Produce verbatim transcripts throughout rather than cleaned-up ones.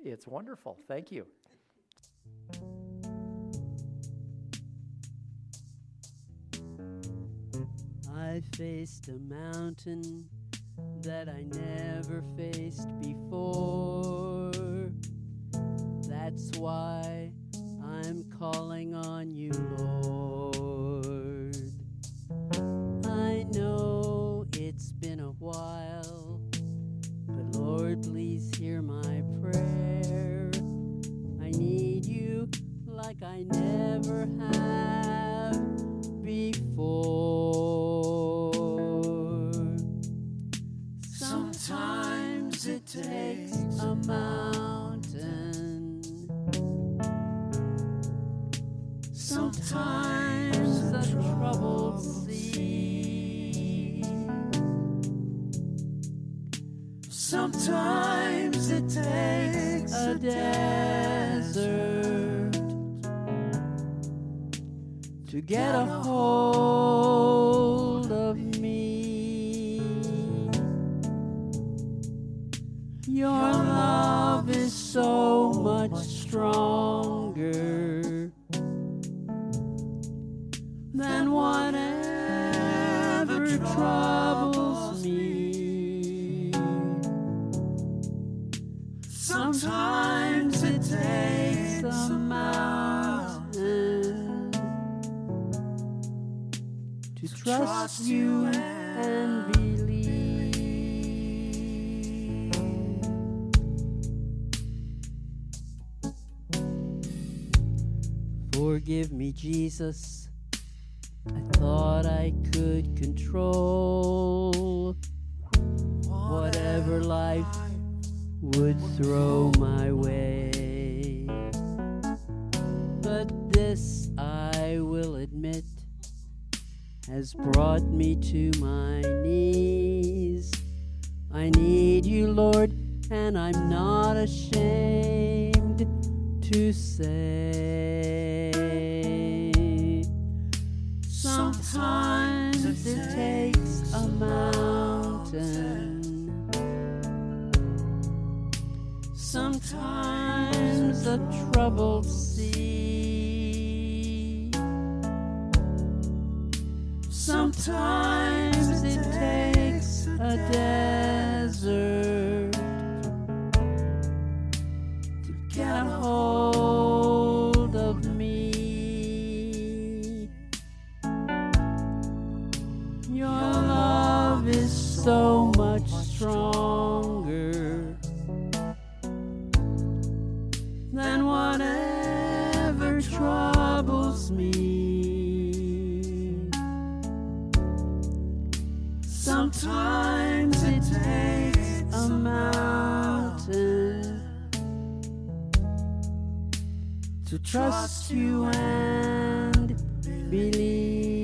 it's wonderful. Thank you. I faced a mountain that I never faced before. That's why I'm calling on you, Lord. I know it's been a while, but Lord, please hear my prayer. I need you like I never have before. Sometimes it takes a mountain, sometimes a troubled sea, sometimes it takes a desert to get a hold of me. Your love is so much stronger than whatever troubles me. Sometimes it takes a mountain to trust you and believe. Forgive me, Jesus. I thought I could control whatever life would throw my way. But this, I will admit, has brought me to my knees. I need you, Lord, and I'm not ashamed to say. Sometimes it takes a mountain, sometimes a troubled sea, sometimes it takes a desert to get a hold of me. Your love is so much stronger than whatever troubles me. Sometimes it takes a mountain to trust you and believe.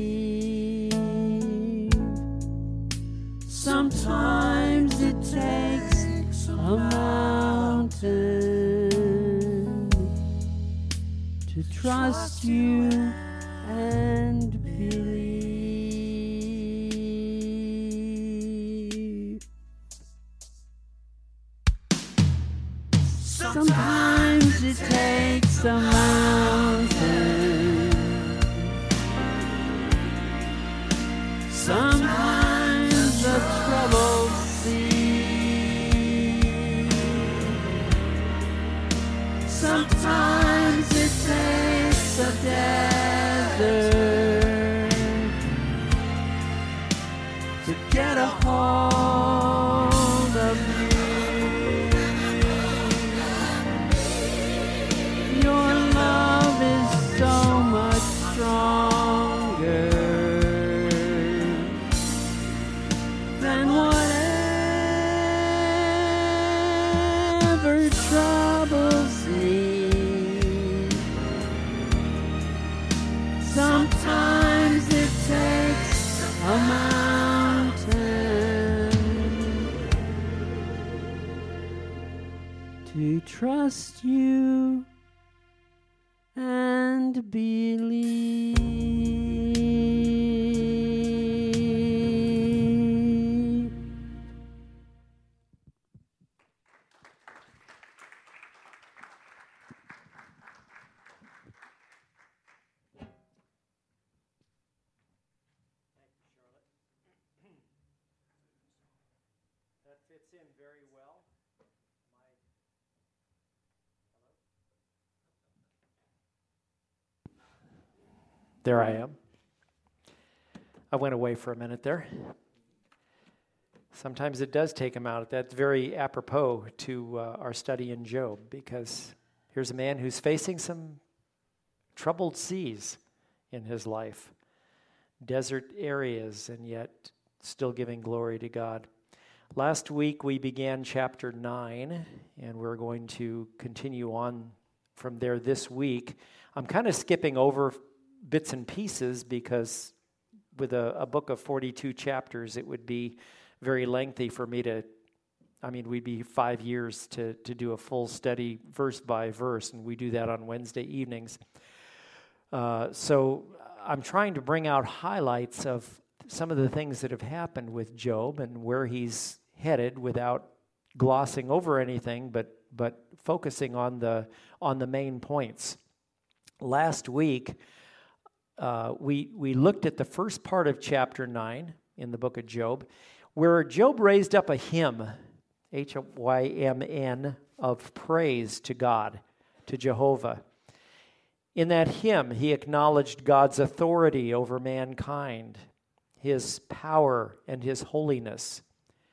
Sometimes it takes a mountain to trust you and believe. Sometimes it takes a mountain, sometimes a troubled sea, sometimes it takes a desert to get a hold of you. Your love is so much stronger than whatever troubles me. Sometimes it takes a mountain to trust you and believe. fits in very well. My, there I am. I went away for a minute there. Sometimes it does take him out. That's very apropos to uh, our study in Job, because here's a man who's facing some troubled seas in his life, desert areas, and yet still giving glory to God. Last week we began chapter nine, and we're going to continue on from there this week. I'm kind of skipping over bits and pieces because with a, a book of forty-two chapters, it would be very lengthy for me to, I mean, we'd be five years to, to do a full study verse by verse, and we do that on Wednesday evenings. Uh, so I'm trying to bring out highlights of some of the things that have happened with Job and where he's headed without glossing over anything, but but focusing on the on the main points. Last week, uh, we we looked at the first part of chapter nine in the book of Job, where Job raised up a hymn, H Y M N, of praise to God, to Jehovah. In that hymn, he acknowledged God's authority over mankind, his power and his holiness.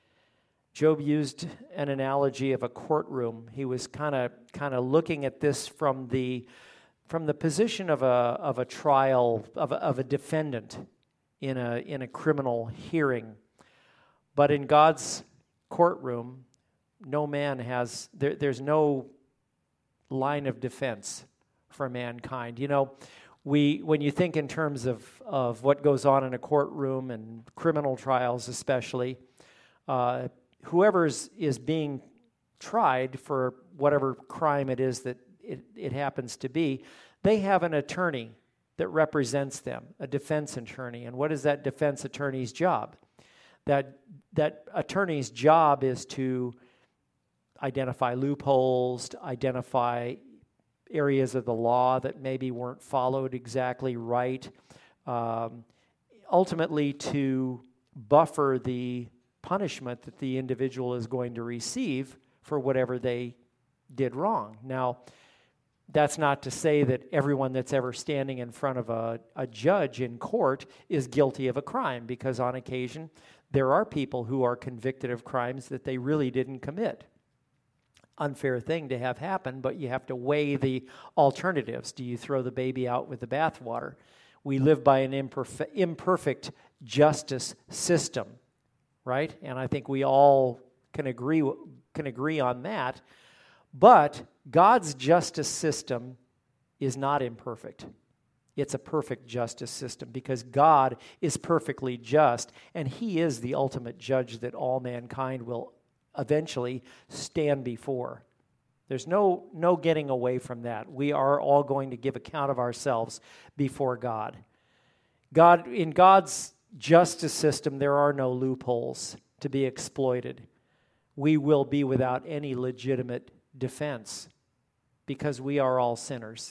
Job used an analogy of a courtroom. He was kind of kind of looking at this from the from the position of a of a trial of a, of a defendant in a in a criminal hearing. But in God's courtroom, no man has there, there's no line of defense for mankind. You know, we when you think in terms of, of what goes on in a courtroom and criminal trials especially, uh, whoever is, is being tried for whatever crime it is that it, it happens to be, they have an attorney that represents them, a defense attorney. And what is that defense attorney's job? That that attorney's job is to identify loopholes, to identify areas of the law that maybe weren't followed exactly right, um, ultimately to buffer the punishment that the individual is going to receive for whatever they did wrong. Now, that's not to say that everyone that's ever standing in front of a, a judge in court is guilty of a crime, because on occasion there are people who are convicted of crimes that they really didn't commit. Unfair thing to have happen, but you have to weigh the alternatives. Do you throw the baby out with the bathwater? We live by an imperfect, imperfect justice system, right? And I think we all can agree can agree on that. But God's justice system is not imperfect. It's a perfect justice system because God is perfectly just, and He is the ultimate judge that all mankind will eventually stand before. There's no no getting away from that. We are all going to give account of ourselves before God. God in God's justice system, there are no loopholes to be exploited. We will be without any legitimate defense because we are all sinners.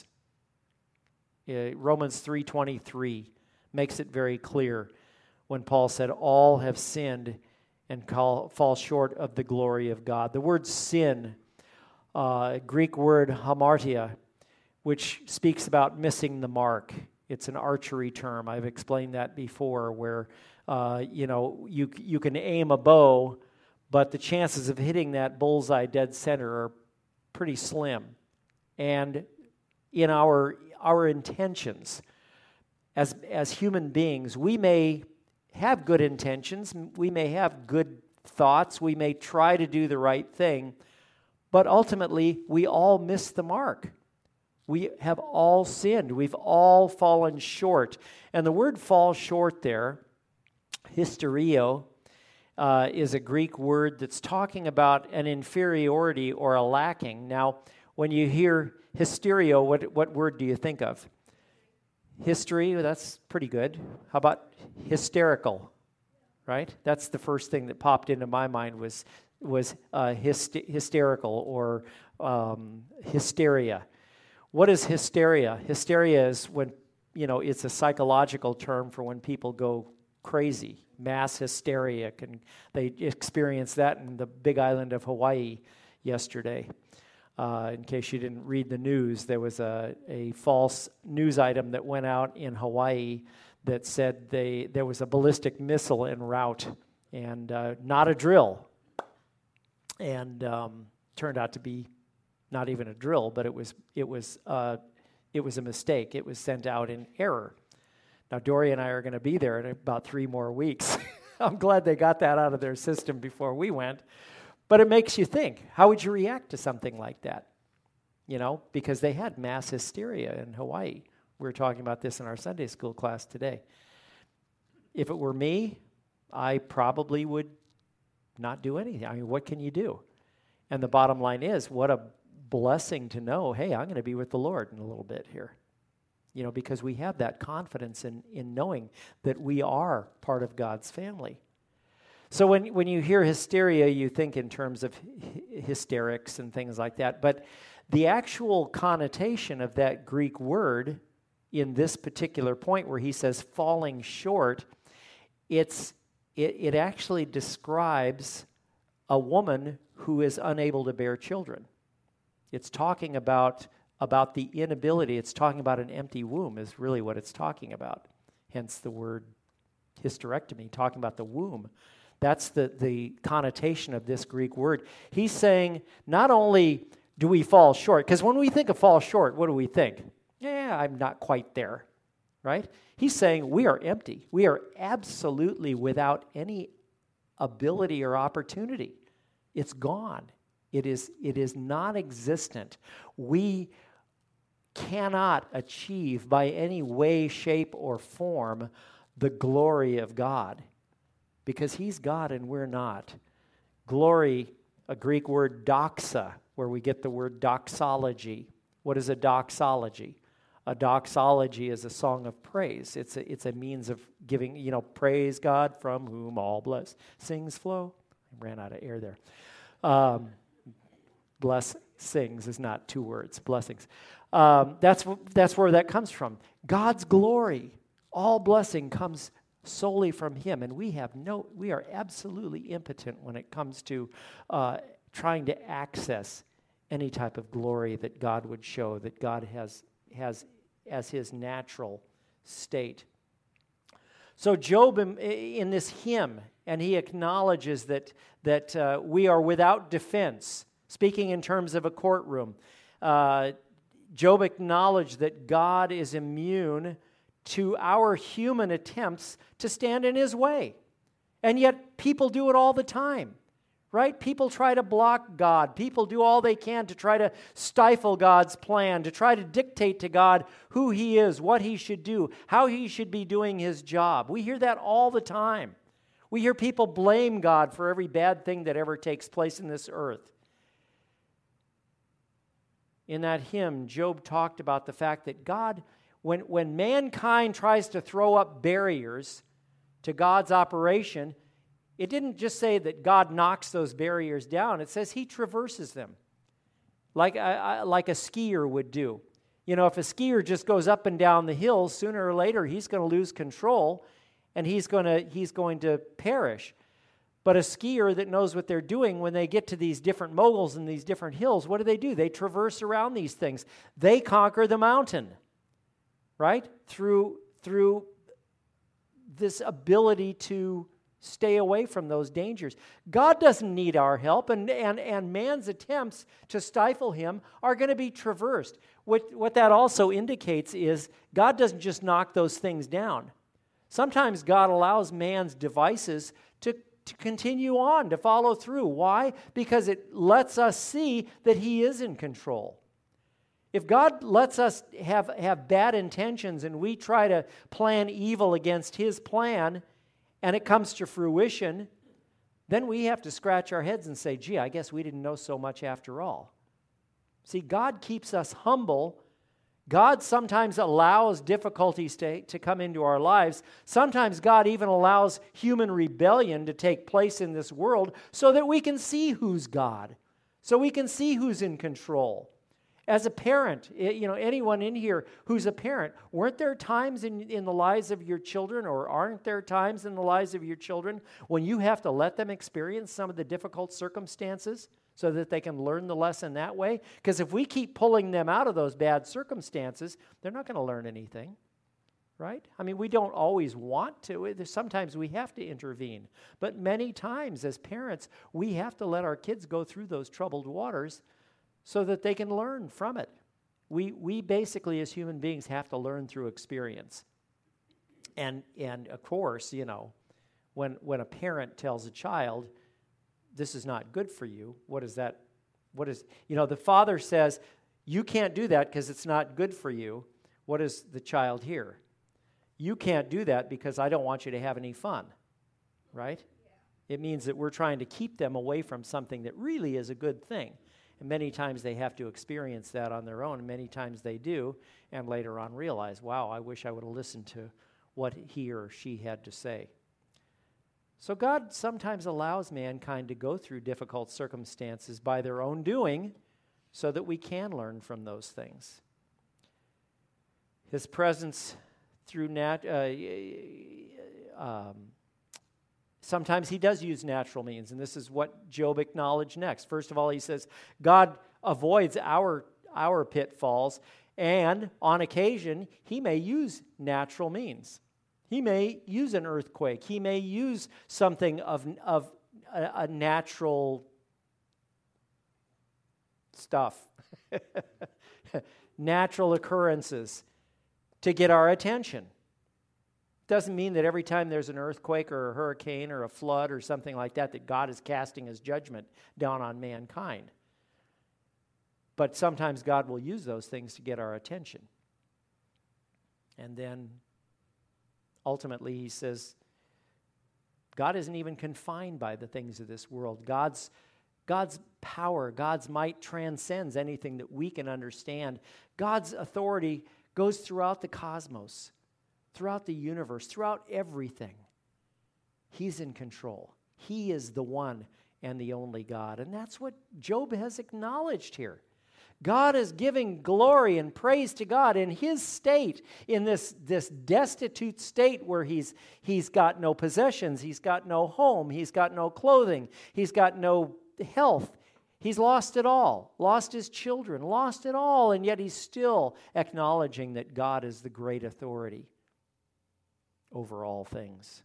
Uh, Romans three twenty-three makes it very clear when Paul said, all have sinned and call, fall short of the glory of God. The word sin, uh, Greek word hamartia, which speaks about missing the mark. It's an archery term. I've explained that before, where uh, you know you you can aim a bow, but the chances of hitting that bullseye dead center are pretty slim. And in our our intentions as as human beings, we may have good intentions, we may have good thoughts, we may try to do the right thing, but ultimately we all miss the mark. We have all sinned. We've all fallen short. And the word fall short there, hysterio, uh, is a Greek word that's talking about an inferiority or a lacking. Now, when you hear hysterio, what, what word do you think of? History, that's pretty good. How about hysterical, right? That's the first thing that popped into my mind was was uh, hyst- hysterical or um, hysteria. What is hysteria? Hysteria is when, you know, it's a psychological term for when people go crazy, mass hysteria. Can, they experienced that in the big island of Hawaii yesterday. Uh, in case you didn't read the news, there was a, a false news item that went out in Hawaii that said they there was a ballistic missile en route, and uh, not a drill. And um, turned out to be not even a drill, but it was it was uh, it was a mistake. It was sent out in error. Now Dory and I are going to be there in about three more weeks. I'm glad they got that out of their system before we went. But it makes you think, how would you react to something like that? You know, because they had mass hysteria in Hawaii. We were talking about this in our Sunday school class today. If it were me, I probably would not do anything. I mean, what can you do? And the bottom line is, what a blessing to know, hey, I'm going to be with the Lord in a little bit here. You know, because we have that confidence in, in knowing that we are part of God's family. So when, when you hear hysteria, you think in terms of hy- hysterics and things like that. But the actual connotation of that Greek word in this particular point where he says falling short, it's it, it actually describes a woman who is unable to bear children. It's talking about, about the inability. It's talking about an empty womb is really what it's talking about. Hence the word hysterectomy, talking about the womb. That's the, the connotation of this Greek word. He's saying not only do we fall short, because when we think of fall short, what do we think? Yeah, I'm not quite there, right? He's saying we are empty. We are absolutely without any ability or opportunity. It's gone. It is, it is non-existent. We cannot achieve by any way, shape, or form the glory of God. Because he's God and we're not. Glory, a Greek word doxa, where we get the word doxology. What is a doxology? A doxology is a song of praise. It's a, it's a means of giving, you know, praise God from whom all blessings flow. I ran out of air there. Um, bless, sings is not two words, blessings. Um, that's, that's where that comes from. God's glory, all blessing comes solely from him, and we have no, we are absolutely impotent when it comes to uh, trying to access any type of glory that God would show, that God has has as his natural state. So Job in, in this hymn, and he acknowledges that that uh, we are without defense. Speaking in terms of a courtroom, uh, Job acknowledged that God is immune to our human attempts to stand in his way. And yet people do it all the time, right? People try to block God. People do all they can to try to stifle God's plan, to try to dictate to God who he is, what he should do, how he should be doing his job. We hear that all the time. We hear people blame God for every bad thing that ever takes place in this earth. In that hymn, Job talked about the fact that God, When, when mankind tries to throw up barriers to God's operation, it didn't just say that God knocks those barriers down. It says he traverses them like a, like a skier would do. You know, if a skier just goes up and down the hills, sooner or later he's going to lose control and he's going to he's going to perish. But a skier that knows what they're doing, when they get to these different moguls and these different hills, what do they do? They traverse around these things. They conquer the mountain. Right? Through, through this ability to stay away from those dangers. God doesn't need our help, and, and, and man's attempts to stifle him are going to be traversed. What, what that also indicates is God doesn't just knock those things down. Sometimes God allows man's devices to, to continue on, to follow through. Why? Because it lets us see that he is in control. If God lets us have, have bad intentions and we try to plan evil against his plan and it comes to fruition, then we have to scratch our heads and say, gee, I guess we didn't know so much after all. See, God keeps us humble. God sometimes allows difficulties to, to come into our lives. Sometimes God even allows human rebellion to take place in this world so that we can see who's God, so we can see who's in control. As a parent, you know, anyone in here who's a parent, weren't there times in, in the lives of your children, or aren't there times in the lives of your children when you have to let them experience some of the difficult circumstances so that they can learn the lesson that way? Because if we keep pulling them out of those bad circumstances, they're not going to learn anything, right? I mean, we don't always want to. Sometimes we have to intervene. But many times as parents, we have to let our kids go through those troubled waters so that they can learn from it. We we basically, as human beings, have to learn through experience. And and of course, you know, when when a parent tells a child, this is not good for you, what is that? What is, you know, the father says, you can't do that because it's not good for you. What does the child hear? You can't do that because I don't want you to have any fun, right? Yeah. It means that we're trying to keep them away from something that really is a good thing. And many times they have to experience that on their own, and many times they do, and later on realize, wow, I wish I would have listened to what he or she had to say. So God sometimes allows mankind to go through difficult circumstances by their own doing so that we can learn from those things. His presence through nat... Uh, um, Sometimes he does use natural means, and this is what Job acknowledged next. First of all, he says, God avoids our, our pitfalls, and on occasion, he may use natural means. He may use an earthquake. He may use something of, of a, a natural stuff, natural occurrences to get our attention. Doesn't mean that every time there's an earthquake or a hurricane or a flood or something like that, that God is casting his judgment down on mankind. But sometimes God will use those things to get our attention. And then ultimately he says, God isn't even confined by the things of this world. God's, God's power, God's might transcends anything that we can understand. God's authority goes throughout the cosmos, throughout the universe, throughout everything. He's in control. He is the one and the only God. And that's what Job has acknowledged here. God is giving glory and praise to God in his state, in this, this destitute state where he's, he's got no possessions, he's got no home, he's got no clothing, he's got no health. He's lost it all, lost his children, lost it all, and yet he's still acknowledging that God is the great authority over all things.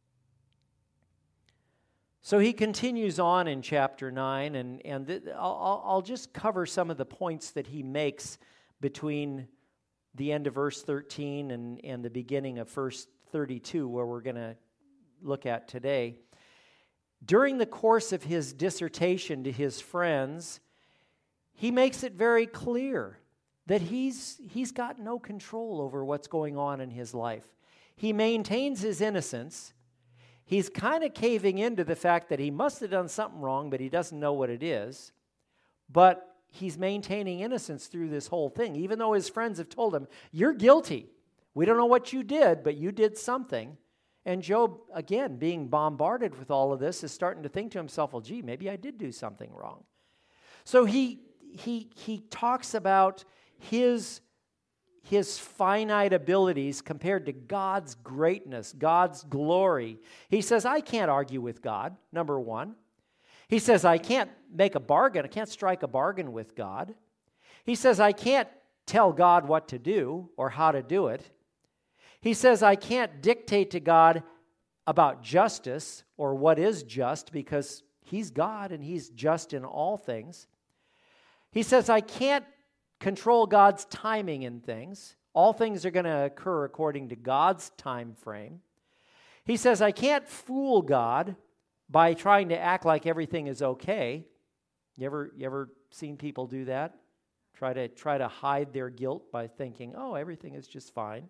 So he continues on in chapter nine, and, and th- I'll, I'll just cover some of the points that he makes between the end of verse thirteen and, and the beginning of verse thirty-two, where we're going to look at today. During the course of his dissertation to his friends, he makes it very clear that he's he's got no control over what's going on in his life. He maintains his innocence. He's kind of caving into the fact that he must have done something wrong, but he doesn't know what it is. But he's maintaining innocence through this whole thing, even though his friends have told him, you're guilty. We don't know what you did, but you did something. And Job, again, being bombarded with all of this, is starting to think to himself, well, gee, maybe I did do something wrong. So he he he talks about his his finite abilities compared to God's greatness, God's glory. He says, I can't argue with God, number one. He says, I can't make a bargain. I can't strike a bargain with God. He says, I can't tell God what to do or how to do it. He says, I can't dictate to God about justice or what is just, because he's God and he's just in all things. He says, I can't control God's timing in things. All things are going to occur according to God's time frame. He says, I can't fool God by trying to act like everything is okay. You ever, you ever seen people do that? Try to, try to hide their guilt by thinking, oh, everything is just fine.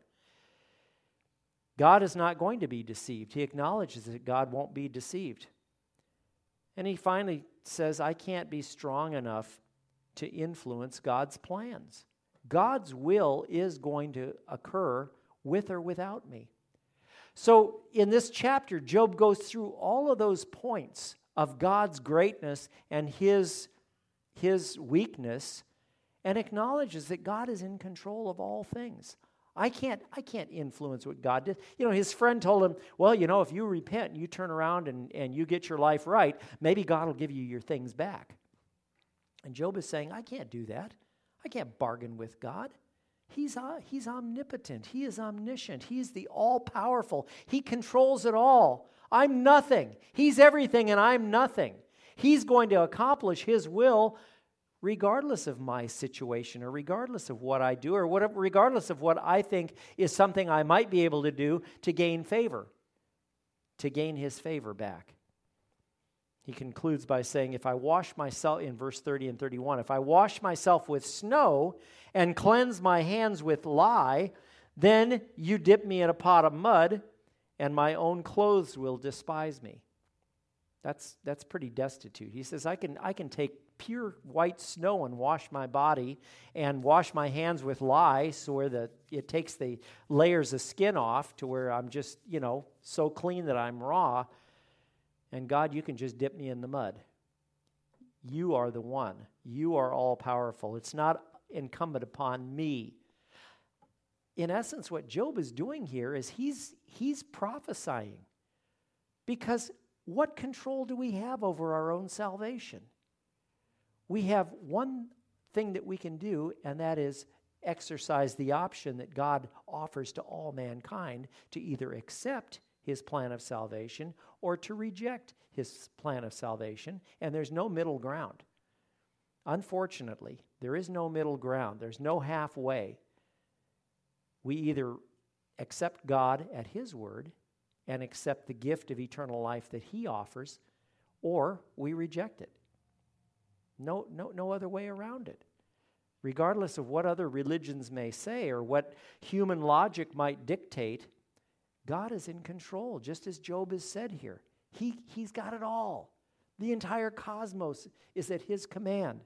God is not going to be deceived. He acknowledges that God won't be deceived. And he finally says, I can't be strong enough to influence God's plans. God's will is going to occur with or without me. So in this chapter, Job goes through all of those points of God's greatness and his, his weakness, and acknowledges that God is in control of all things. I can't, I can't influence what God did. You know, his friend told him, well, you know, if you repent and you turn around and, and you get your life right, maybe God will give you your things back. And Job is saying, I can't do that. I can't bargain with God. He's, uh, he's omnipotent. He is omniscient. He's the all-powerful. He controls it all. I'm nothing. He's everything and I'm nothing. He's going to accomplish his will regardless of my situation or regardless of what I do or whatever, regardless of what I think is something I might be able to do to gain favor, to gain his favor back. He concludes by saying, if I wash myself, in verse thirty and thirty-one, if I wash myself with snow and cleanse my hands with lye, then you dip me in a pot of mud, and my own clothes will despise me. That's that's pretty destitute. He says, I can I can take pure white snow and wash my body and wash my hands with lye so where the, it takes the layers of skin off to where I'm just, you know, so clean that I'm raw. And God, you can just dip me in the mud. You are the one. You are all powerful. It's not incumbent upon me. In essence, what Job is doing here is he's he's prophesying. Because what control do we have over our own salvation? We have one thing that we can do, and that is exercise the option that God offers to all mankind to either accept his plan of salvation or to reject his plan of salvation, and there's no middle ground. Unfortunately, there is no middle ground. There's no halfway. We either accept God at his word and accept the gift of eternal life that he offers, or we reject it. No, no, no other way around it. Regardless of what other religions may say or what human logic might dictate, God is in control, just as Job has said here. He, he's got it all. The entire cosmos is at his command.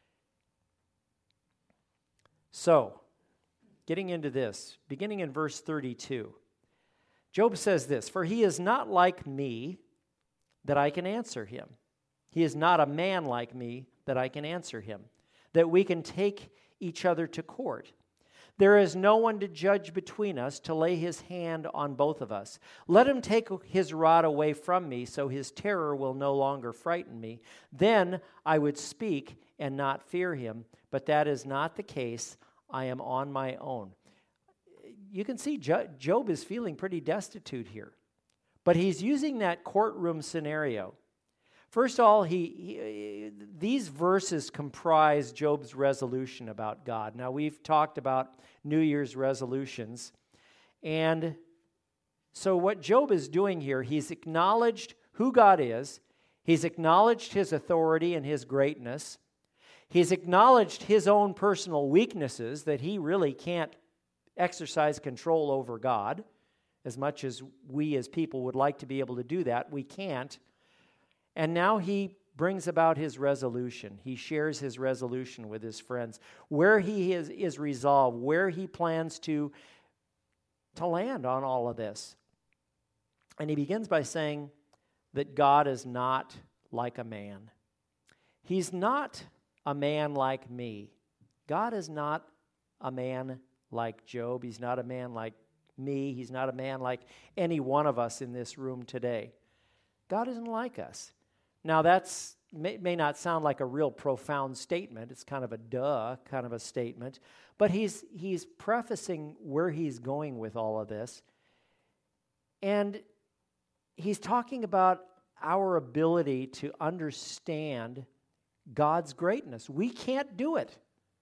So, getting into this, beginning in verse thirty-two, Job says this, for he is not like me that I can answer him. He is not a man like me that I can answer him, that we can take each other to court. There is no one to judge between us, to lay his hand on both of us. Let him take his rod away from me, so his terror will no longer frighten me. Then I would speak and not fear him, but that is not the case. I am on my own. You can see Job is feeling pretty destitute here, but he's using that courtroom scenario. First of all, he, he, these verses comprise Job's resolution about God. Now, we've talked about New Year's resolutions, and so what Job is doing here, he's acknowledged who God is, he's acknowledged his authority and his greatness, he's acknowledged his own personal weaknesses, that he really can't exercise control over God, as much as we as people would like to be able to do that, we can't. And now he brings about his resolution. He shares his resolution with his friends, where he is, is resolved, where he plans to, to land on all of this. And he begins by saying that God is not like a man. He's not a man like me. God is not a man like Job. He's not a man like me. He's not a man like any one of us in this room today. God isn't like us. Now, that's may, may not sound like a real profound statement. It's kind of a duh kind of a statement. But he's he's prefacing where he's going with all of this. And he's talking about our ability to understand God's greatness. We can't do it.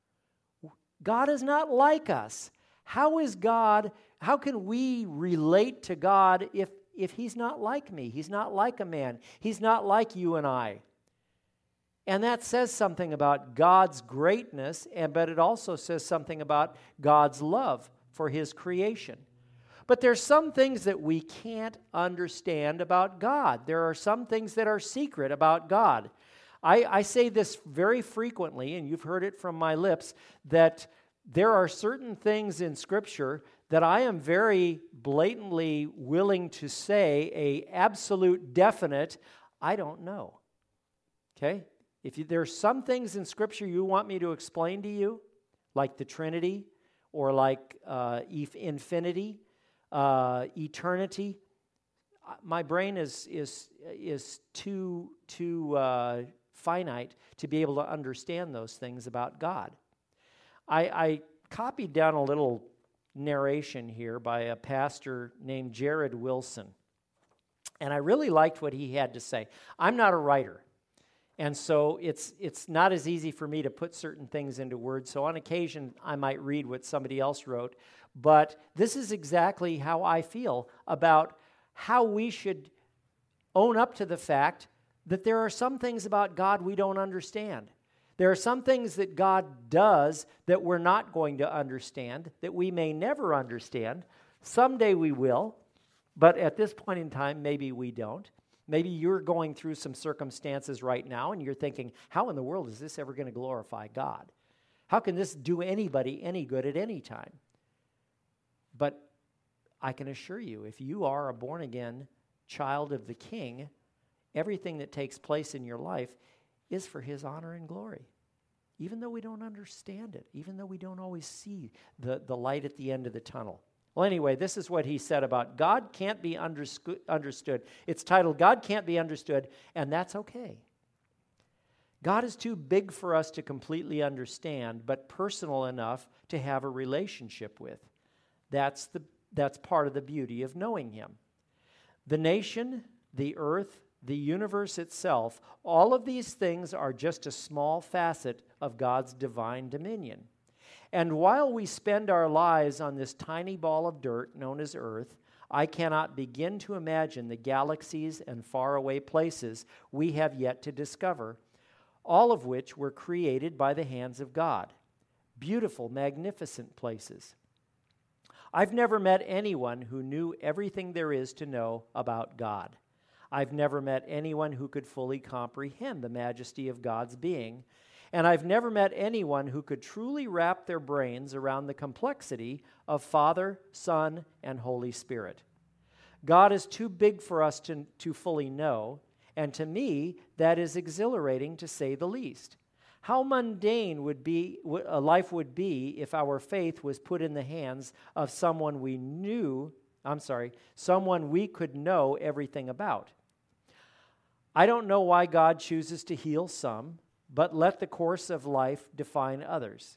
God is not like us. How is God, how can we relate to God if If he's not like me? He's not like a man. He's not like you and I. And that says something about God's greatness, and but it also says something about God's love for his creation. But there's some things that we can't understand about God. There are some things that are secret about God. I, I say this very frequently, and you've heard it from my lips, that there are certain things in Scripture that I am very blatantly willing to say a absolute definite, I don't know. Okay? If you, there are some things in Scripture you want me to explain to you, like the Trinity, or like uh, infinity, uh, eternity, my brain is is is too too uh, finite to be able to understand those things about God. I, I copied down a little narration here by a pastor named Jared Wilson, and I really liked what he had to say. I'm not a writer, and so it's it's not as easy for me to put certain things into words. So on occasion, I might read what somebody else wrote, but this is exactly how I feel about how we should own up to the fact that there are some things about God we don't understand. There are some things that God does that we're not going to understand, that we may never understand. Someday we will, but at this point in time, maybe we don't. Maybe you're going through some circumstances right now and you're thinking, how in the world is this ever going to glorify God? How can this do anybody any good at any time? But I can assure you, if you are a born-again child of the King, everything that takes place in your life is for His honor and glory. Even though we don't understand it, even though we don't always see the, the light at the end of the tunnel. Well, anyway, this is what he said about God can't be undersco- understood. It's titled, God Can't Be Understood, and that's okay. God is too big for us to completely understand, but personal enough to have a relationship with. That's the That's part of the beauty of knowing Him. The nation, the earth, the universe itself, all of these things are just a small facet of God's divine dominion. And while we spend our lives on this tiny ball of dirt known as earth, I cannot begin to imagine the galaxies and faraway places we have yet to discover, all of which were created by the hands of God. Beautiful, magnificent places. I've never met anyone who knew everything there is to know about God. I've never met anyone who could fully comprehend the majesty of God's being, and I've never met anyone who could truly wrap their brains around the complexity of Father, Son, and Holy Spirit. God is too big for us to, to fully know, and to me, that is exhilarating to say the least. How mundane would be a life would be if our faith was put in the hands of someone we knew, I'm sorry, someone we could know everything about. I don't know why God chooses to heal some, but let the course of life define others.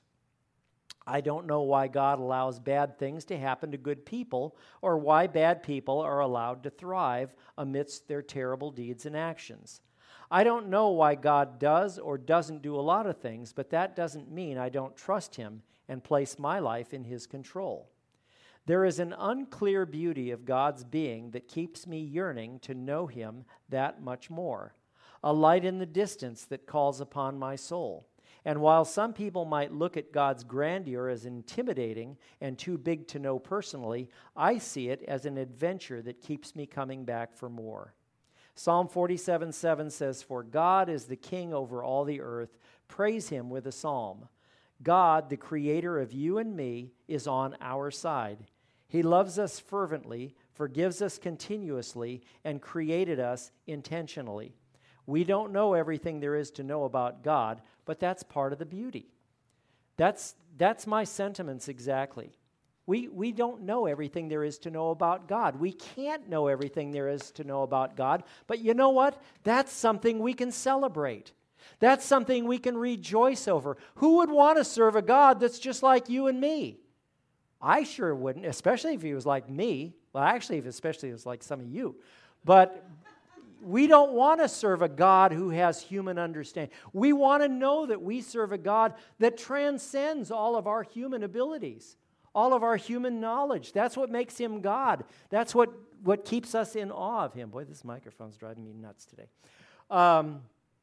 I don't know why God allows bad things to happen to good people, or why bad people are allowed to thrive amidst their terrible deeds and actions. I don't know why God does or doesn't do a lot of things, but that doesn't mean I don't trust Him and place my life in His control. There is an unclear beauty of God's being that keeps me yearning to know Him that much more, a light in the distance that calls upon my soul. And while some people might look at God's grandeur as intimidating and too big to know personally, I see it as an adventure that keeps me coming back for more. Psalm forty-seven seven says, "For God is the King over all the earth. Praise Him with a psalm." God, the creator of you and me, is on our side. He loves us fervently, forgives us continuously, and created us intentionally. We don't know everything there is to know about God, but that's part of the beauty. That's, that's my sentiments exactly. We, we don't know everything there is to know about God. We can't know everything there is to know about God, but you know what? That's something we can celebrate. That's something we can rejoice over. Who would want to serve a God that's just like you and me? I sure wouldn't, especially if He was like me. Well, actually, if especially if it was like some of you. But we don't want to serve a God who has human understanding. We want to know that we serve a God that transcends all of our human abilities, all of our human knowledge. That's what makes Him God. That's what, what keeps us in awe of Him. Boy, this microphone's driving me nuts today. Um,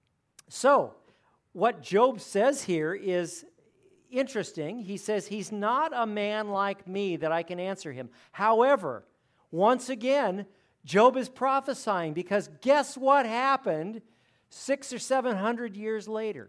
so, what Job says here is interesting. He says, he's not a man like me that I can answer him. However, once again, Job is prophesying, because guess what happened six or seven hundred years later?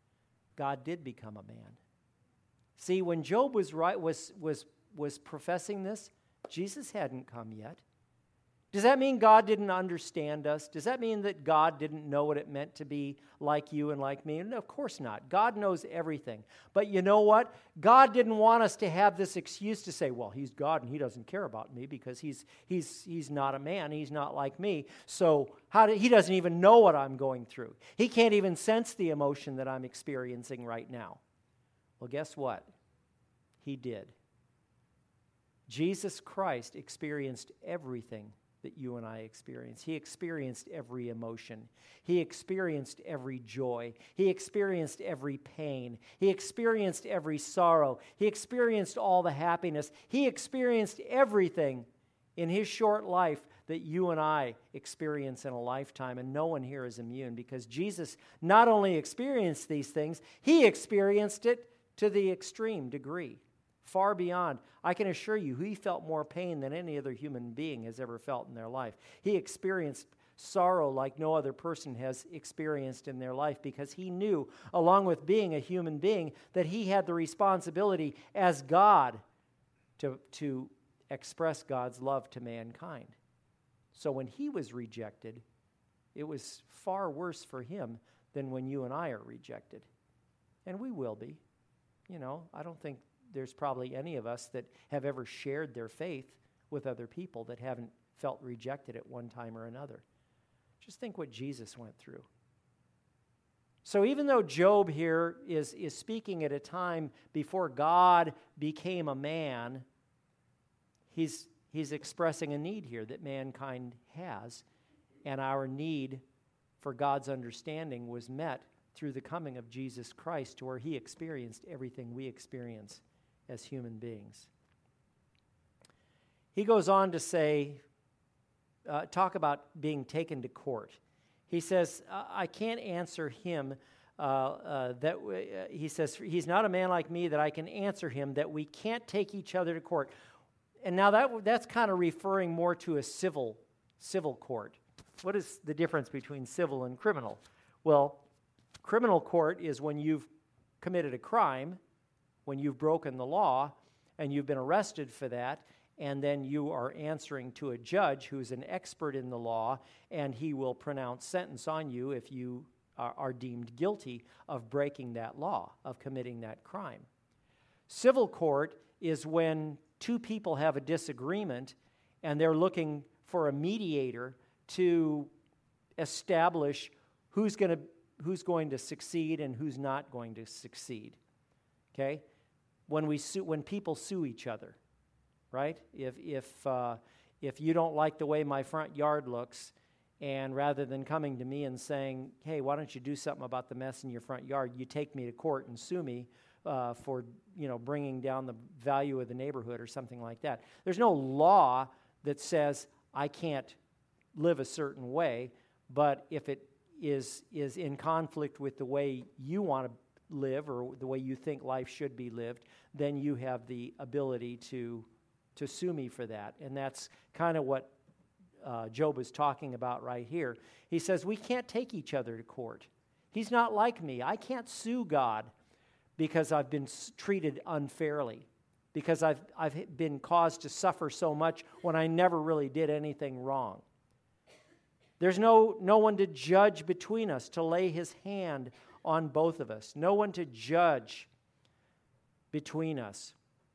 God did become a man. See, when Job was right, was was was professing this, Jesus hadn't come yet. Does that mean God didn't understand us? Does that mean that God didn't know what it meant to be like you and like me? No, of course not. God knows everything. But you know what? God didn't want us to have this excuse to say, well, he's God and he doesn't care about me because he's he's he's not a man. He's not like me. So how do, he doesn't even know what I'm going through. He can't even sense the emotion that I'm experiencing right now. Well, guess what? He did. Jesus Christ experienced everything that you and I experience. He experienced every emotion. He experienced every joy. He experienced every pain. He experienced every sorrow. He experienced all the happiness. He experienced everything in his short life that you and I experience in a lifetime, and no one here is immune because Jesus not only experienced these things, he experienced it to the extreme degree. Far beyond. I can assure you, he felt more pain than any other human being has ever felt in their life. He experienced sorrow like no other person has experienced in their life because he knew, along with being a human being, that he had the responsibility as God to, to express God's love to mankind. So when he was rejected, it was far worse for him than when you and I are rejected. And we will be. You know, I don't think there's probably any of us that have ever shared their faith with other people that haven't felt rejected at one time or another. Just think what Jesus went through. So even though Job here is, is speaking at a time before God became a man, he's, he's expressing a need here that mankind has, and our need for God's understanding was met through the coming of Jesus Christ, to where he experienced everything we experience as human beings. He goes on to say, uh, talk about being taken to court. He says, I can't answer him, uh, uh, that w- uh, he says, he's not a man like me that I can answer him, that we can't take each other to court. And now that that's kind of referring more to a civil, civil court. What is the difference between civil and criminal? Well, criminal court is when you've committed a crime, when you've broken the law and you've been arrested for that, and then you are answering to a judge who's an expert in the law, and he will pronounce sentence on you if you are, are deemed guilty of breaking that law, of committing that crime. Civil court is when two people have a disagreement and they're looking for a mediator to establish who's going to who's going to succeed and who's not going to succeed. Okay? When we sue, when people sue each other, right? If if uh, if you don't like the way my front yard looks, and rather than coming to me and saying, "Hey, why don't you do something about the mess in your front yard?" you take me to court and sue me uh, for you know bringing down the value of the neighborhood or something like that. There's no law that says I can't live a certain way, but if it is is in conflict with the way you want to live or the way you think life should be lived, then you have the ability to to sue me for that. And that's kind of what uh, Job is talking about right here. He says, we can't take each other to court. He's not like me. I can't sue God because I've been s- treated unfairly, because I've I've been caused to suffer so much when I never really did anything wrong. There's no no one to judge between us, to lay his hand on both of us. No one to judge between us.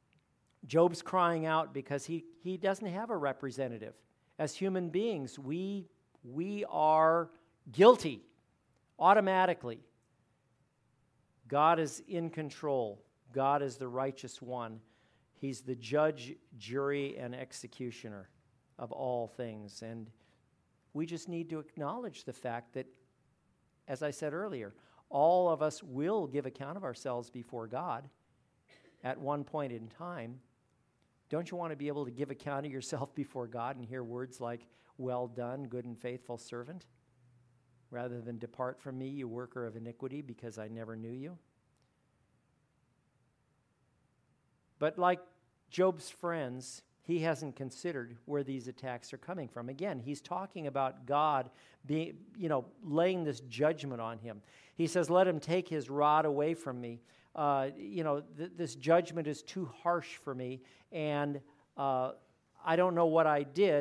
Job's crying out because he, he doesn't have a representative. As human beings, we, we are guilty automatically. God is in control. God is the righteous one. He's the judge, jury, and executioner of all things. And we just need to acknowledge the fact that, as I said earlier, all of us will give account of ourselves before God at one point in time. Don't you want to be able to give account of yourself before God and hear words like, "Well done, good and faithful servant," rather than "Depart from me, you worker of iniquity, because I never knew you"? But like Job's friends, he hasn't considered where these attacks are coming from. Again, he's talking about God being, you know, laying this judgment on him. He says, "Let him take his rod away from me." Uh, you know, th- this judgment is too harsh for me, and uh, I don't know what I did,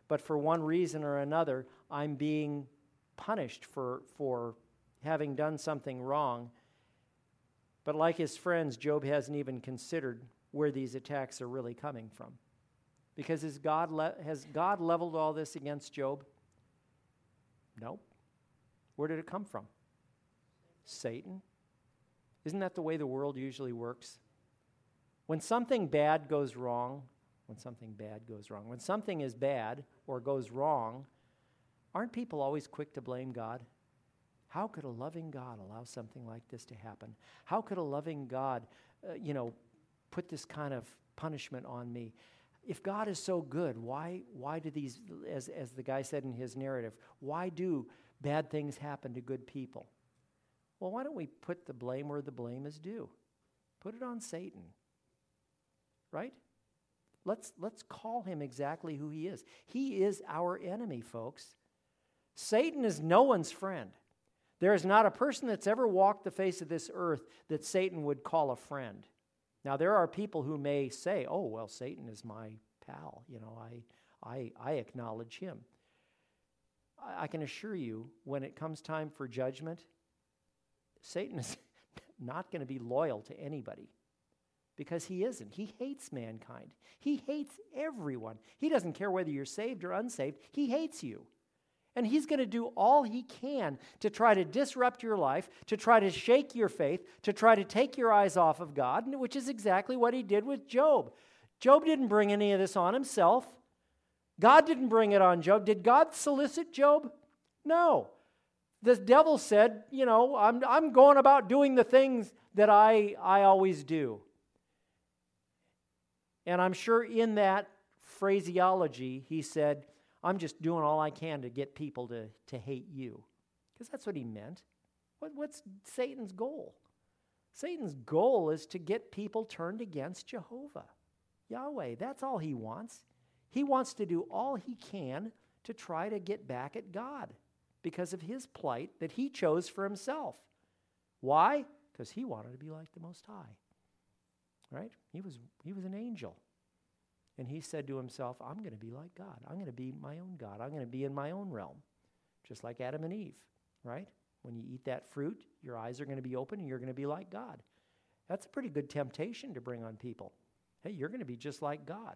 but for one reason or another, I'm being punished for, for having done something wrong. But like his friends, Job hasn't even considered where these attacks are really coming from. Because has God, le- has God leveled all this against Job? No. Where did it come from? Satan. Isn't that the way the world usually works? When something bad goes wrong, when something bad goes wrong, when something is bad or goes wrong, aren't people always quick to blame God? How could a loving God allow something like this to happen? How could a loving God, uh, you know, put this kind of punishment on me? If God is so good, why why do these, as, as the guy said in his narrative, why do bad things happen to good people? Well, why don't we put the blame where the blame is due? Put it on Satan, right? Let's, let's call him exactly who he is. He is our enemy, folks. Satan is no one's friend. There is not a person that's ever walked the face of this earth that Satan would call a friend. Now, there are people who may say, oh, well, Satan is my pal. You know, I, I, I acknowledge him. I, I can assure you, when it comes time for judgment, Satan is not going to be loyal to anybody because he isn't. He hates mankind. He hates everyone. He doesn't care whether you're saved or unsaved. He hates you. And he's going to do all he can to try to disrupt your life, to try to shake your faith, to try to take your eyes off of God, which is exactly what he did with Job. Job didn't bring any of this on himself. God didn't bring it on Job. Did God solicit Job? No. The devil said, you know, I'm, I'm going about doing the things that I, I always do. And I'm sure in that phraseology, he said, I'm just doing all I can to get people to, to hate you. Because that's what he meant. What, what's Satan's goal? Satan's goal is to get people turned against Jehovah, Yahweh. That's all he wants. He wants to do all he can to try to get back at God because of his plight that he chose for himself. Why? Because he wanted to be like the Most High. Right? He was, he was an angel. And he said to himself, I'm going to be like God. I'm going to be my own God. I'm going to be in my own realm, just like Adam and Eve, right? When you eat that fruit, your eyes are going to be open and you're going to be like God. That's a pretty good temptation to bring on people. Hey, you're going to be just like God.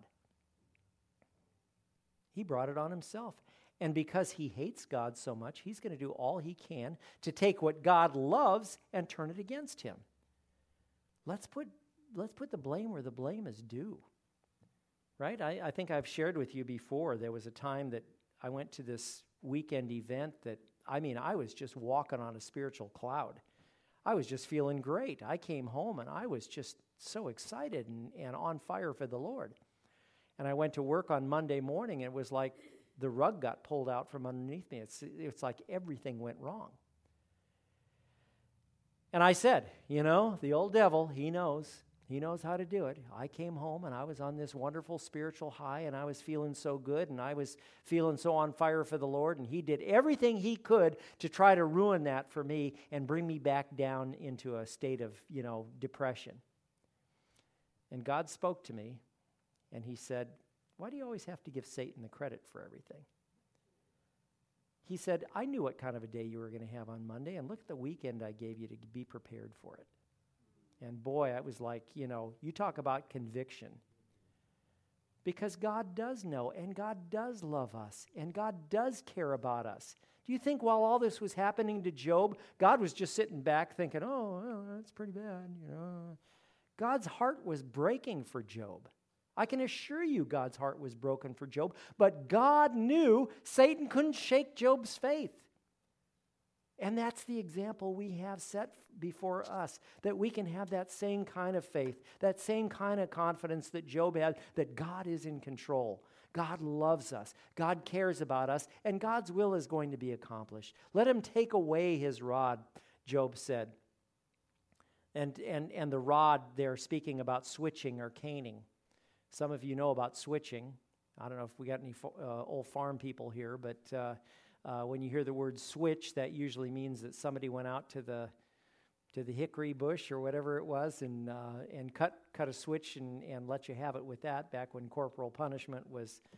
He brought it on himself. And because he hates God so much, he's going to do all he can to take what God loves and turn it against him. Let's put, let's put the blame where the blame is due. Right? I, I think I've shared with you before, there was a time that I went to this weekend event that, I mean, I was just walking on a spiritual cloud. I was just feeling great. I came home and I was just so excited and, and on fire for the Lord. And I went to work on Monday morning and it was like the rug got pulled out from underneath me. It's, it's like everything went wrong. And I said, you know, the old devil, he knows. He knows how to do it. I came home and I was on this wonderful spiritual high and I was feeling so good and I was feeling so on fire for the Lord, and he did everything he could to try to ruin that for me and bring me back down into a state of, you know, depression. And God spoke to me and he said, why do you always have to give Satan the credit for everything? He said, I knew what kind of a day you were going to have on Monday, and look at the weekend I gave you to be prepared for it. And boy, I was like, you know, you talk about conviction. Because God does know, and God does love us, and God does care about us. Do you think while all this was happening to Job, God was just sitting back thinking, oh, well, that's pretty bad, you know? God's heart was breaking for Job. I can assure you God's heart was broken for Job, but God knew Satan couldn't shake Job's faith. And that's the example we have set before us, that we can have that same kind of faith, that same kind of confidence that Job had, that God is in control. God loves us. God cares about us, and God's will is going to be accomplished. Let him take away his rod, Job said. And, and, and the rod, they're speaking about switching or caning. Some of you know about switching. I don't know if we got any uh, old farm people here, but uh, uh, when you hear the word switch, that usually means that somebody went out to the to the hickory bush or whatever it was and uh, and cut cut a switch and, and let you have it with that back when corporal punishment was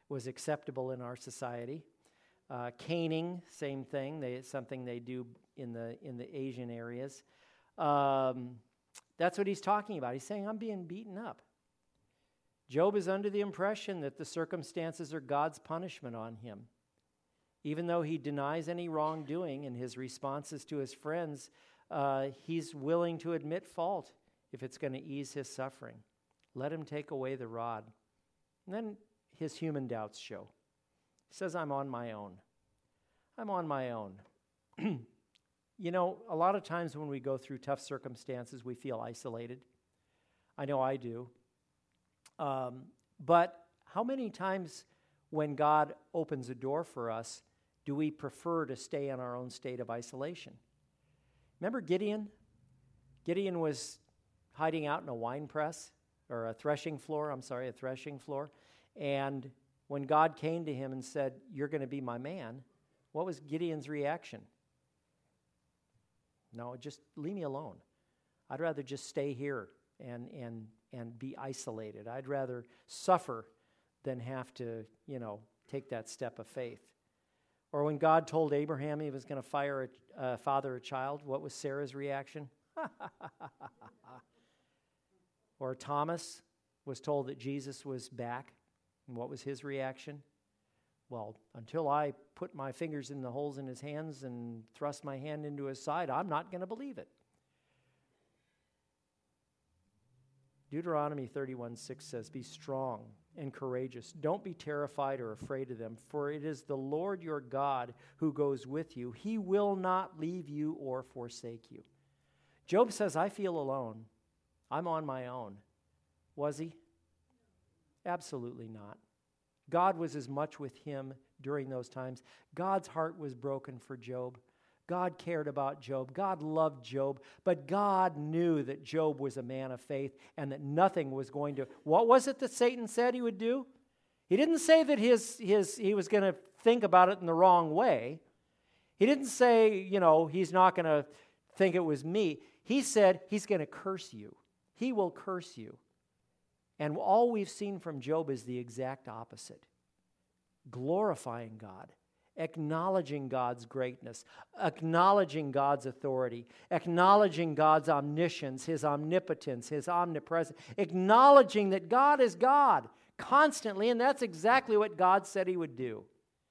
was acceptable in our society. Uh, caning, same thing. They, it's something they do in the in the Asian areas. Um, that's what he's talking about. He's saying, I'm being beaten up. Job is under the impression that the circumstances are God's punishment on him. Even though he denies any wrongdoing in his responses to his friends, uh, he's willing to admit fault if it's going to ease his suffering. Let him take away the rod. And then his human doubts show. He says, I'm on my own. I'm on my own. You know, a lot of times when we go through tough circumstances, we feel isolated. I know I do. Um, but how many times when God opens a door for us, do we prefer to stay in our own state of isolation? Remember Gideon? Gideon was hiding out in a wine press, or a threshing floor, I'm sorry, a threshing floor. And when God came to him and said, you're going to be my man, what was Gideon's reaction? No, just leave me alone. I'd rather just stay here and and and be isolated. I'd rather suffer than have to, you know, take that step of faith. Or when God told Abraham he was going to fire a, uh, father a child, what was Sarah's reaction? Or Thomas was told that Jesus was back, and what was his reaction? Well, until I put my fingers in the holes in his hands and thrust my hand into his side, I'm not going to believe it. Deuteronomy thirty-one six says, be strong and courageous. Don't be terrified or afraid of them, for it is the Lord your God who goes with you. He will not leave you or forsake you. Job says, I feel alone. I'm on my own. Was he? Absolutely not. God was as much with him during those times. God's heart was broken for Job. God cared about Job. God loved Job. But God knew that Job was a man of faith and that nothing was going to... What was it that Satan said he would do? He didn't say that his, his he was going to think about it in the wrong way. He didn't say, you know, he's not going to think it was me. He said he's going to curse you. He will curse you. And all we've seen from Job is the exact opposite. Glorifying God, acknowledging God's greatness, acknowledging God's authority, acknowledging God's omniscience, His omnipotence, His omnipresence, acknowledging that God is God constantly, and that's exactly what God said He would do.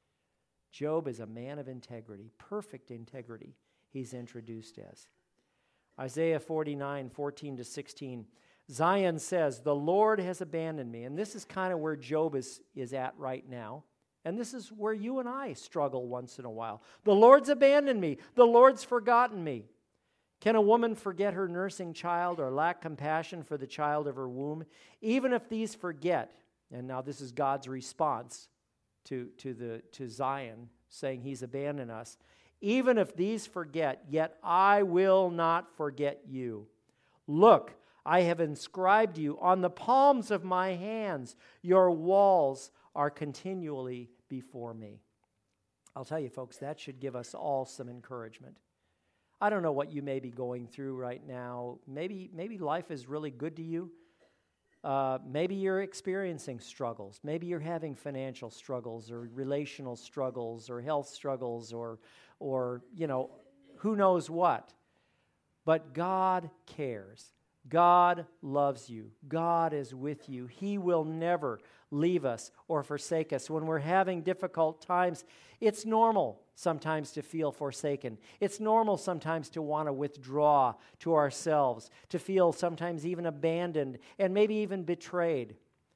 Job is a man of integrity, perfect integrity, he's introduced as. Isaiah forty-nine, fourteen to sixteen. Zion says, the Lord has abandoned me. And this is kind of where Job is, is at right now. And this is where you and I struggle once in a while. The Lord's abandoned me. The Lord's forgotten me. Can a woman forget her nursing child or lack compassion for the child of her womb? Even if these forget, and now this is God's response to, to, the, to Zion, saying he's abandoned us. Even if these forget, yet I will not forget you. Look, I have inscribed you on the palms of my hands. Your walls are continually before me. I'll tell you, folks, that should give us all some encouragement. I don't know what you may be going through right now. Maybe, maybe life is really good to you. Uh, maybe you're experiencing struggles. Maybe you're having financial struggles or relational struggles or health struggles or, or you know, who knows what. But God cares. God loves you. God is with you. He will never leave us or forsake us. When we're having difficult times, it's normal sometimes to feel forsaken. It's normal sometimes to want to withdraw to ourselves, to feel sometimes even abandoned and maybe even betrayed.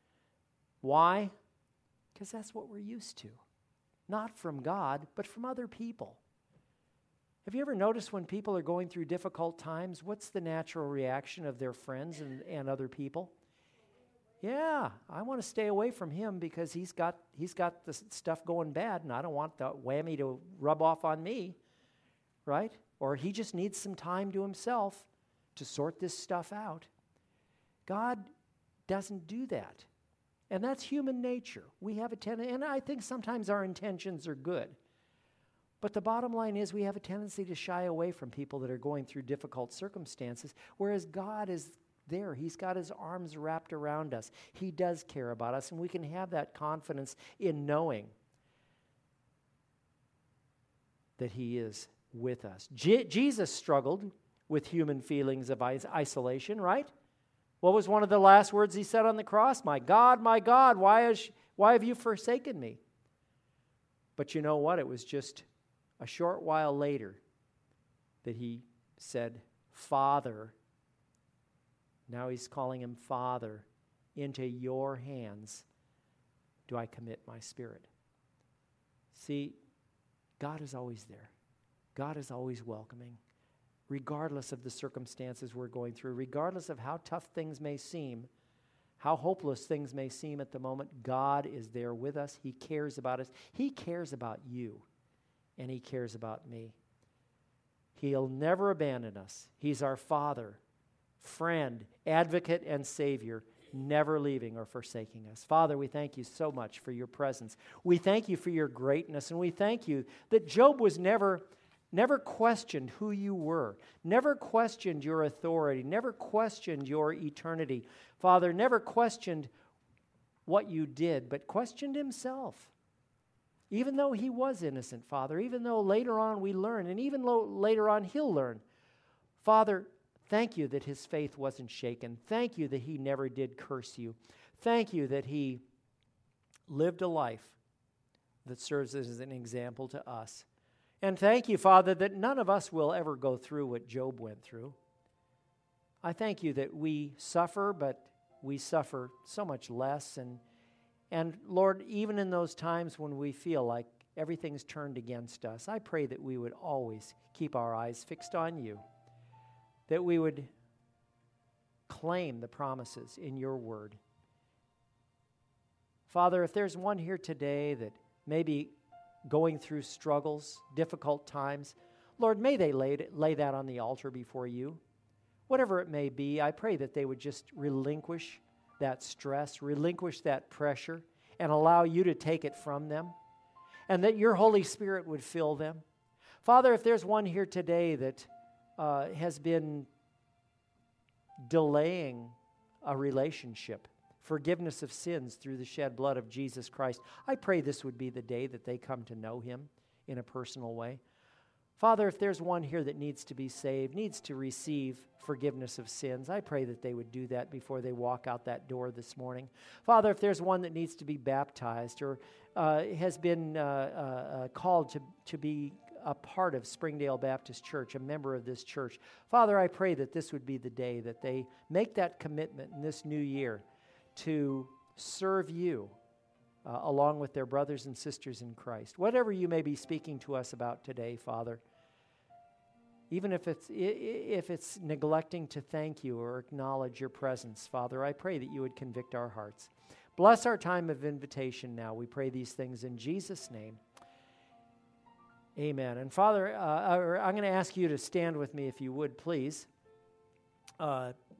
Why? Because that's what we're used to. Not from God, but from other people. Have you ever noticed when people are going through difficult times, what's the natural reaction of their friends and, and other people? Yeah, I want to stay away from him because he's got he's got the stuff going bad, and I don't want the whammy to rub off on me, right? Or he just needs some time to himself to sort this stuff out. God doesn't do that, and that's human nature. We have a tendency, and I think sometimes our intentions are good. But the bottom line is we have a tendency to shy away from people that are going through difficult circumstances, whereas God is there. He's got his arms wrapped around us. He does care about us, and we can have that confidence in knowing that he is with us. Je- Jesus struggled with human feelings of is- isolation, right? What was one of the last words he said on the cross? My God, my God, why, is, why have you forsaken me? But you know what? It was just a short while later that he said, Father, now he's calling him Father, into your hands do I commit my spirit. See, God is always there. God is always welcoming, regardless of the circumstances we're going through, regardless of how tough things may seem, how hopeless things may seem at the moment. God is there with us. He cares about us. He cares about you, and he cares about me. He'll never abandon us. He's our Father, friend, advocate, and Savior, never leaving or forsaking us. Father, we thank you so much for your presence. We thank you for your greatness, and we thank you that Job was never, never questioned who you were, never questioned your authority, never questioned your eternity. Father, never questioned what you did, but questioned himself. Even though he was innocent, Father, even though later on we learn, and even lo- later on he'll learn. Father, thank you that his faith wasn't shaken. Thank you that he never did curse you. Thank you that he lived a life that serves as an example to us. And thank you, Father, that none of us will ever go through what Job went through. I thank you that we suffer, but we suffer so much less. And, and Lord, even in those times when we feel like everything's turned against us, I pray that we would always keep our eyes fixed on you, that we would claim the promises in your word. Father, if there's one here today that may be going through struggles, difficult times, Lord, may they lay, lay that on the altar before you. Whatever it may be, I pray that they would just relinquish that stress, relinquish that pressure, and allow you to take it from them, and that your Holy Spirit would fill them. Father, if there's one here today that uh, has been delaying a relationship, forgiveness of sins through the shed blood of Jesus Christ, I pray this would be the day that they come to know him in a personal way. Father, if there's one here that needs to be saved, needs to receive forgiveness of sins, I pray that they would do that before they walk out that door this morning. Father, if there's one that needs to be baptized or uh, has been uh, uh, called to, to be a part of Springdale Baptist Church, a member of this church, Father, I pray that this would be the day that they make that commitment in this new year to serve you uh, along with their brothers and sisters in Christ. Whatever you may be speaking to us about today, Father, even if it's if it's neglecting to thank you or acknowledge your presence, Father, I pray that you would convict our hearts. Bless our time of invitation now. We pray these things in Jesus' name. Amen. And Father, uh, I'm going to ask you to stand with me if you would, please. Uh,